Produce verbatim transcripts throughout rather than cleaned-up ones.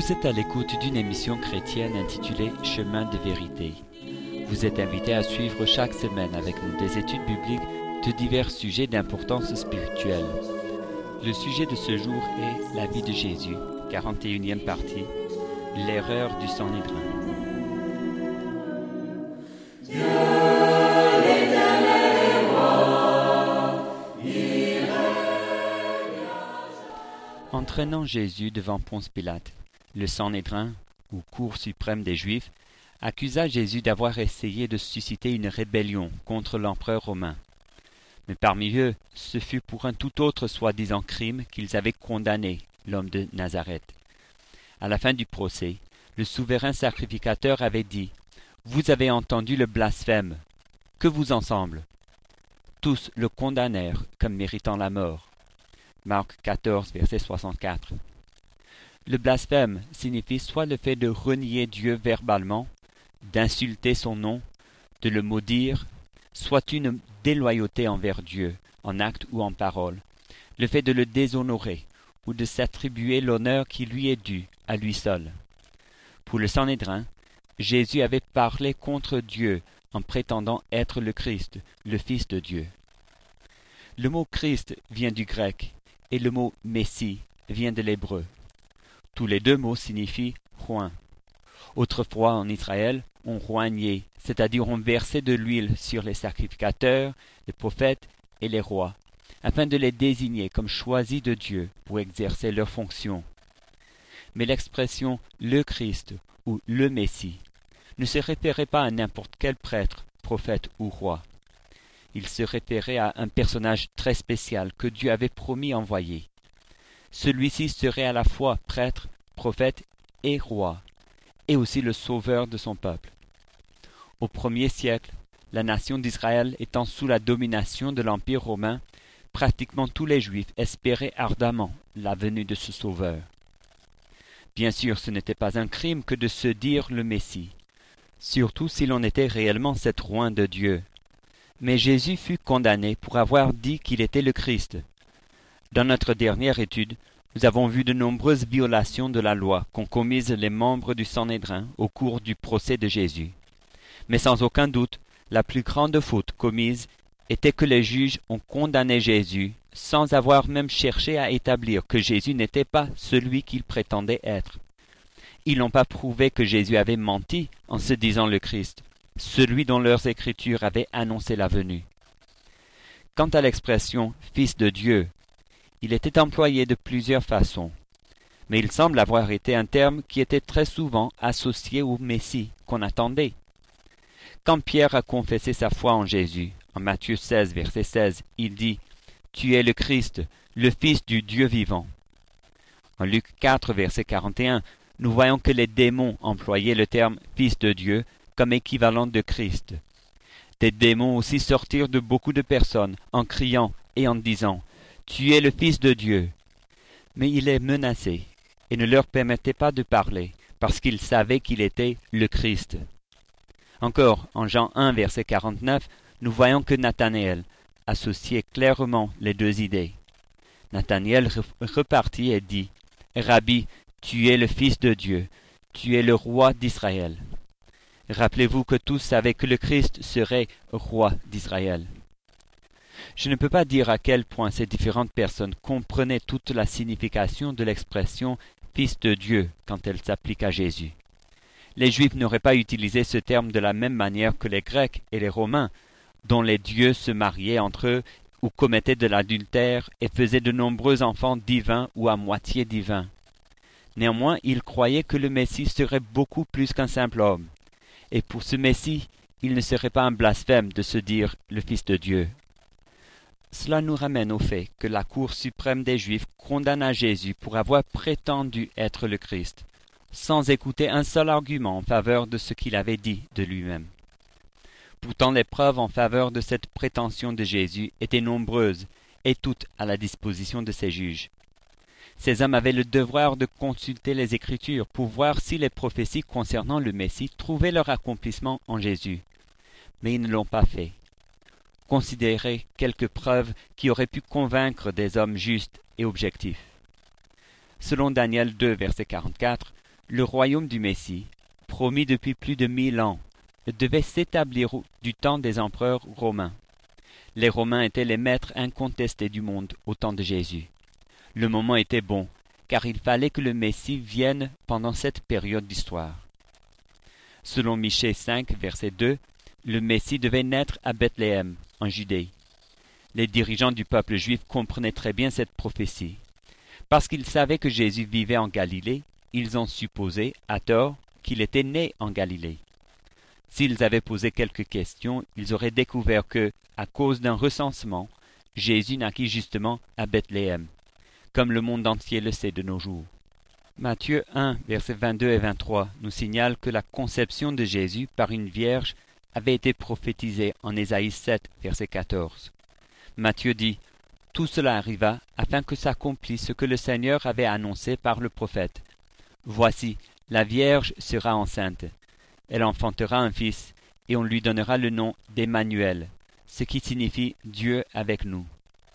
Vous êtes à l'écoute d'une émission chrétienne intitulée Chemin de vérité. Vous êtes invité à suivre chaque semaine avec nous des études bibliques de divers sujets d'importance spirituelle. Le sujet de ce jour est la vie de Jésus, quarante et unième partie, l'erreur du Sanhédrin. Entraînant Jésus devant Ponce Pilate, le Sanhédrin, ou Cour suprême des Juifs, accusa Jésus d'avoir essayé de susciter une rébellion contre l'empereur romain. Mais parmi eux, ce fut pour un tout autre soi-disant crime qu'ils avaient condamné l'homme de Nazareth. À la fin du procès, le souverain sacrificateur avait dit « Vous avez entendu le blasphème. Que vous en semble ?» Tous le condamnèrent comme méritant la mort. Marc quatorze, verset soixante-quatre. Le blasphème signifie soit le fait de renier Dieu verbalement, d'insulter son nom, de le maudire, soit une déloyauté envers Dieu, en acte ou en parole, le fait de le déshonorer ou de s'attribuer l'honneur qui lui est dû à lui seul. Pour le Sanhédrin, Jésus avait parlé contre Dieu en prétendant être le Christ, le Fils de Dieu. Le mot Christ vient du grec et le mot Messie vient de l'hébreu. Tous les deux mots signifient « roi ». Autrefois en Israël, on roignait, c'est-à-dire on versait de l'huile sur les sacrificateurs, les prophètes et les rois, afin de les désigner comme choisis de Dieu pour exercer leurs fonctions. Mais l'expression « le Christ » ou « le Messie » ne se référait pas à n'importe quel prêtre, prophète ou roi. Il se référait à un personnage très spécial que Dieu avait promis envoyer. Celui-ci serait à la fois prêtre, prophète et roi, et aussi le sauveur de son peuple. Au premier siècle, la nation d'Israël étant sous la domination de l'Empire romain, pratiquement tous les Juifs espéraient ardemment la venue de ce sauveur. Bien sûr, ce n'était pas un crime que de se dire le Messie, surtout si l'on était réellement cette roi de Dieu. Mais Jésus fut condamné pour avoir dit qu'il était le Christ. Dans notre dernière étude, nous avons vu de nombreuses violations de la loi qu'ont commises les membres du Sanhédrin au cours du procès de Jésus. Mais sans aucun doute, la plus grande faute commise était que les juges ont condamné Jésus sans avoir même cherché à établir que Jésus n'était pas celui qu'il prétendait être. Ils n'ont pas prouvé que Jésus avait menti en se disant le Christ, celui dont leurs Écritures avaient annoncé la venue. Quant à l'expression « Fils de Dieu », il était employé de plusieurs façons, mais il semble avoir été un terme qui était très souvent associé au Messie qu'on attendait. Quand Pierre a confessé sa foi en Jésus, en Matthieu seize, verset seize, il dit « Tu es le Christ, le Fils du Dieu vivant ». En Luc quatre, verset quarante et un, nous voyons que les démons employaient le terme « Fils de Dieu » comme équivalent de Christ. Des démons aussi sortirent de beaucoup de personnes en criant et en disant « Tu es le Fils de Dieu ». Mais il les menaçait et ne leur permettait pas de parler parce qu'ils savaient qu'il était le Christ. Encore, en Jean un, verset quarante-neuf, nous voyons que Nathanaël associait clairement les deux idées. Nathanaël repartit et dit « Rabbi, tu es le Fils de Dieu, tu es le roi d'Israël ». Rappelez-vous que tous savaient que le Christ serait roi d'Israël. Je ne peux pas dire à quel point ces différentes personnes comprenaient toute la signification de l'expression « Fils de Dieu » quand elle s'applique à Jésus. Les Juifs n'auraient pas utilisé ce terme de la même manière que les Grecs et les Romains, dont les dieux se mariaient entre eux ou commettaient de l'adultère et faisaient de nombreux enfants divins ou à moitié divins. Néanmoins, ils croyaient que le Messie serait beaucoup plus qu'un simple homme. Et pour ce Messie, il ne serait pas un blasphème de se dire le Fils de Dieu. Cela nous ramène au fait que la Cour suprême des Juifs condamna Jésus pour avoir prétendu être le Christ, sans écouter un seul argument en faveur de ce qu'il avait dit de lui-même. Pourtant, les preuves en faveur de cette prétention de Jésus étaient nombreuses et toutes à la disposition de ces juges. Ces hommes avaient le devoir de consulter les Écritures pour voir si les prophéties concernant le Messie trouvaient leur accomplissement en Jésus. Mais ils ne l'ont pas fait. Considérez quelques preuves qui auraient pu convaincre des hommes justes et objectifs. Selon Daniel deux, verset quarante-quatre, Le royaume du Messie, promis depuis plus de mille ans, devait s'établir du temps des empereurs romains. Les Romains étaient les maîtres incontestés du monde au temps de Jésus. Le moment était bon, car il fallait que le Messie vienne pendant cette période d'histoire. Selon Michée cinq, verset deux, le Messie devait naître à Bethléem, en Judée. Les dirigeants du peuple juif comprenaient très bien cette prophétie. Parce qu'ils savaient que Jésus vivait en Galilée, ils ont supposé, à tort, qu'il était né en Galilée. S'ils avaient posé quelques questions, ils auraient découvert que, à cause d'un recensement, Jésus naquit justement à Bethléem, comme le monde entier le sait de nos jours. Matthieu un, versets vingt-deux et vingt-trois, nous signale que la conception de Jésus par une vierge avait été prophétisée en Ésaïe sept, verset quatorze. Matthieu dit « Tout cela arriva afin que s'accomplisse ce que le Seigneur avait annoncé par le prophète. Voici, la Vierge sera enceinte. Elle enfantera un fils, et on lui donnera le nom d'Emmanuel, ce qui signifie Dieu avec nous. »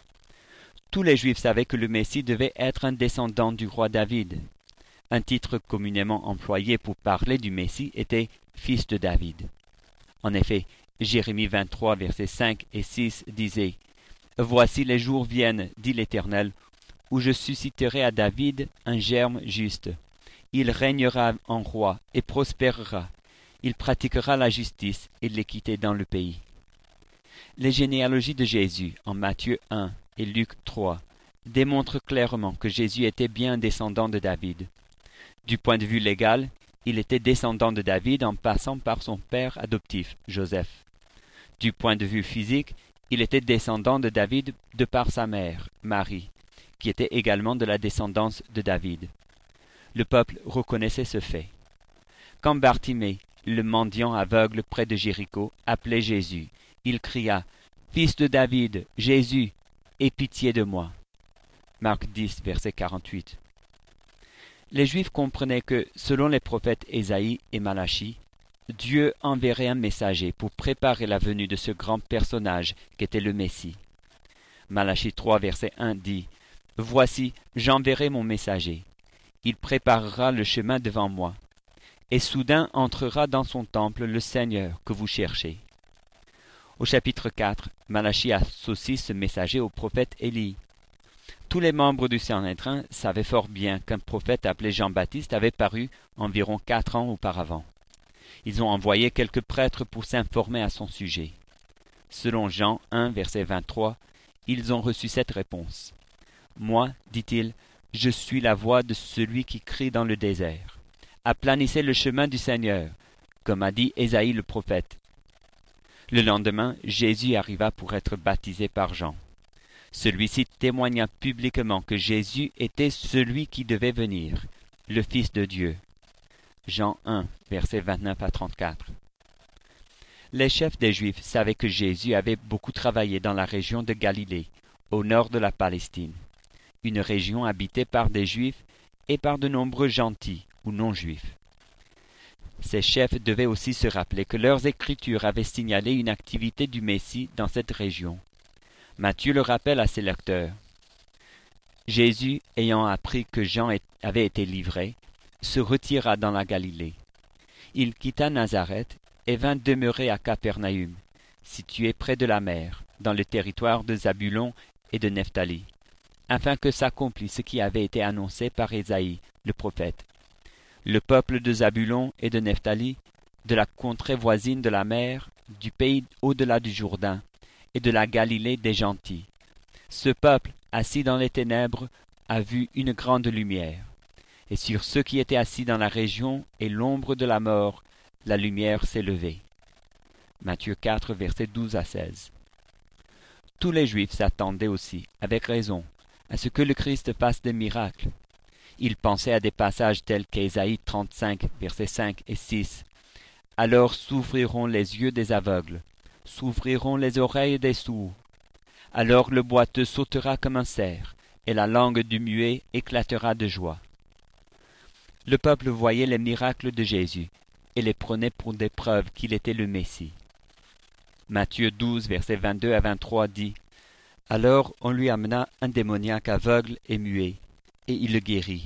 Tous les Juifs savaient que le Messie devait être un descendant du roi David. Un titre communément employé pour parler du Messie était « Fils de David ». En effet, Jérémie vingt-trois, versets cinq et six disait « Voici les jours viennent, dit l'Éternel, où je susciterai à David un germe juste. Il régnera en roi et prospérera. Il pratiquera la justice et l'équité dans le pays. » Les généalogies de Jésus en Matthieu un et Luc trois démontrent clairement que Jésus était bien un descendant de David. Du point de vue légal, il était descendant de David en passant par son père adoptif, Joseph. Du point de vue physique, il était descendant de David de par sa mère, Marie, qui était également de la descendance de David. Le peuple reconnaissait ce fait. Quand Bartimée, le mendiant aveugle près de Jéricho, appelait Jésus, il cria « Fils de David, Jésus, aie pitié de moi » Marc dix, verset quarante-huit. Les Juifs comprenaient que, selon les prophètes Ésaïe et Malachie, Dieu enverrait un messager pour préparer la venue de ce grand personnage qu'était le Messie. Malachie trois, verset un dit « Voici, j'enverrai mon messager. Il préparera le chemin devant moi. Et soudain entrera dans son temple le Seigneur que vous cherchez. » Au chapitre quatre, Malachie associe ce messager au prophète Élie. Tous les membres du Sanhédrin savaient fort bien qu'un prophète appelé Jean-Baptiste avait paru environ quatre ans auparavant. Ils ont envoyé quelques prêtres pour s'informer à son sujet. Selon Jean un, verset vingt-trois, ils ont reçu cette réponse. « Moi, dit-il, je suis la voix de celui qui crie dans le désert. Aplanissez le chemin du Seigneur, comme a dit Ésaïe le prophète. » Le lendemain, Jésus arriva pour être baptisé par Jean. Celui-ci témoigna publiquement que Jésus était celui qui devait venir, le Fils de Dieu. Jean un, versets vingt-neuf à trente-quatre. Les chefs des Juifs savaient que Jésus avait beaucoup travaillé dans la région de Galilée, au nord de la Palestine, une région habitée par des Juifs et par de nombreux gentils ou non-juifs. Ces chefs devaient aussi se rappeler que leurs écritures avaient signalé une activité du Messie dans cette région. Matthieu le rappelle à ses lecteurs. Jésus, ayant appris que Jean avait été livré, se retira dans la Galilée. Il quitta Nazareth et vint demeurer à Capernaüm, situé près de la mer, dans le territoire de Zabulon et de Nephtali, afin que s'accomplisse ce qui avait été annoncé par Ésaïe, le prophète. Le peuple de Zabulon et de Nephtali, de la contrée voisine de la mer, du pays au-delà du Jourdain, et de la Galilée des gentils. Ce peuple, assis dans les ténèbres, a vu une grande lumière. Et sur ceux qui étaient assis dans la région et l'ombre de la mort, la lumière s'est levée. Matthieu quatre, versets douze à seize. Tous les Juifs s'attendaient aussi, avec raison, à ce que le Christ fasse des miracles. Ils pensaient à des passages tels qu'Ésaïe trente-cinq, versets cinq et six. « Alors s'ouvriront les yeux des aveugles, s'ouvriront les oreilles des sourds. Alors le boiteux sautera comme un cerf, et la langue du muet éclatera de joie. » Le peuple voyait les miracles de Jésus, et les prenait pour des preuves qu'il était le Messie. Matthieu douze, versets vingt-deux à vingt-trois dit « Alors on lui amena un démoniaque aveugle et muet, et il le guérit,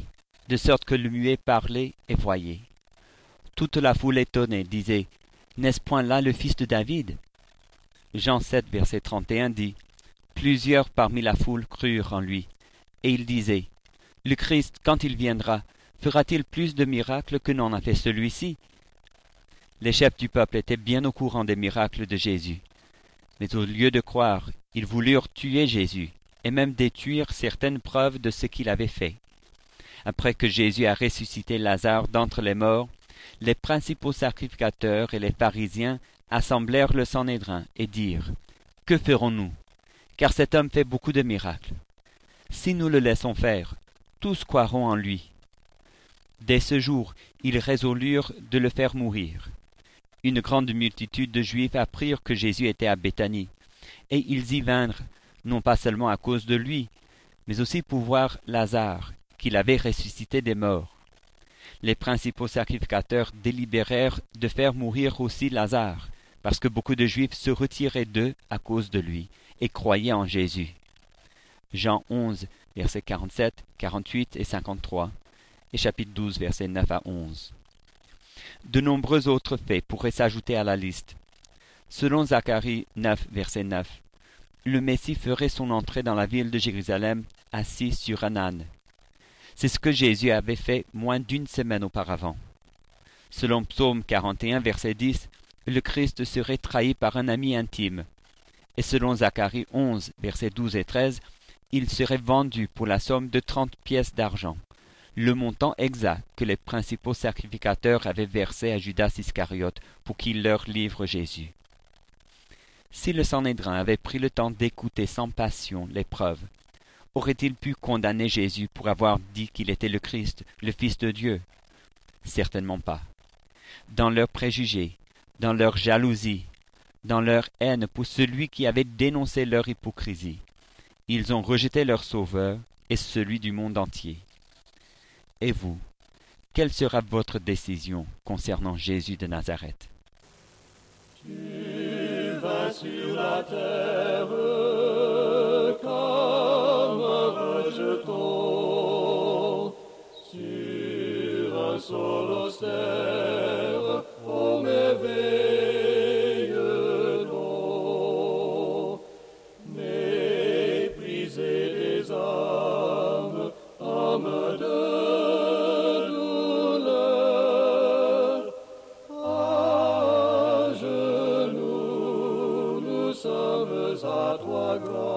de sorte que le muet parlait et voyait. Toute la foule étonnée disait, « N'est-ce point là le fils de David ?» Jean sept, verset trente et un dit, « Plusieurs parmi la foule crurent en lui, et il disait, « Le Christ, quand il viendra, fera-t-il plus de miracles que n'en a fait celui-ci » Les chefs du peuple étaient bien au courant des miracles de Jésus. Mais au lieu de croire, ils voulurent tuer Jésus, et même détruire certaines preuves de ce qu'il avait fait. Après que Jésus a ressuscité Lazare d'entre les morts, les principaux sacrificateurs et les pharisiens assemblèrent le Sanhédrin et dirent, « Que ferons-nous? Car cet homme fait beaucoup de miracles. Si nous le laissons faire, tous croiront en lui. » Dès ce jour, ils résolurent de le faire mourir. Une grande multitude de Juifs apprirent que Jésus était à Béthanie, et ils y vinrent, non pas seulement à cause de lui, mais aussi pour voir Lazare, qu'il avait ressuscité des morts. Les principaux sacrificateurs délibérèrent de faire mourir aussi Lazare, parce que beaucoup de Juifs se retiraient d'eux à cause de lui, et croyaient en Jésus. Jean onze, versets quarante-sept, quarante-huit et cinquante-trois, et chapitre douze, versets neuf à onze. De nombreux autres faits pourraient s'ajouter à la liste. Selon Zacharie neuf, verset neuf, le Messie ferait son entrée dans la ville de Jérusalem assis sur un âne. C'est ce que Jésus avait fait moins d'une semaine auparavant. Selon Psaume quarante et un, verset dix, le Christ serait trahi par un ami intime. Et selon Zacharie onze, versets douze et treize, il serait vendu pour la somme de trente pièces d'argent, le montant exact que les principaux sacrificateurs avaient versé à Judas Iscariote pour qu'il leur livre Jésus. Si le Sanhédrin avait pris le temps d'écouter sans passion les preuves, aurait-il pu condamner Jésus pour avoir dit qu'il était le Christ, le Fils de Dieu? Certainement pas. Dans leurs préjugés, dans leur jalousie, dans leur haine pour celui qui avait dénoncé leur hypocrisie, ils ont rejeté leur Sauveur et celui du monde entier. Et vous, quelle sera votre décision concernant Jésus de Nazareth? Tu vas sur la terre comme un rejeton, sur un sol austère, ô merveilleux nom, méprisé des hommes, homme de à toi gloire.